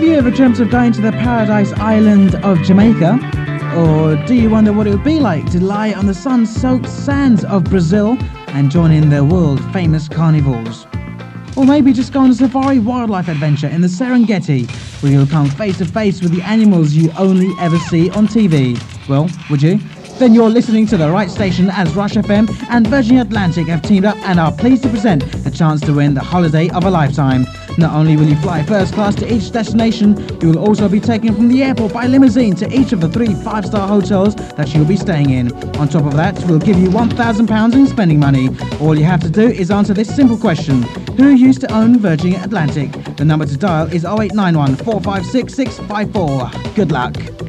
you ever dreamt of going to the paradise island of Jamaica? Or do you wonder what it would be like to lie on the sun-soaked sands of Brazil and join in their world-famous carnivals? Or maybe just go on a safari wildlife adventure in the Serengeti, where you'll come face to face with the animals you only ever see on TV. Well, would you? Then you're listening to the right station, as Rush FM and Virgin Atlantic have teamed up and are pleased to present a chance to win the holiday of a lifetime. Not only will you fly first class to each destination, you will also be taken from the airport by limousine to each of the 3 5-star hotels that you'll be staying in. On top of that, we'll give you £1,000 in spending money. All you have to do is answer this simple question: who used to own Virgin Atlantic? The number to dial is 0891 456 654. Good luck.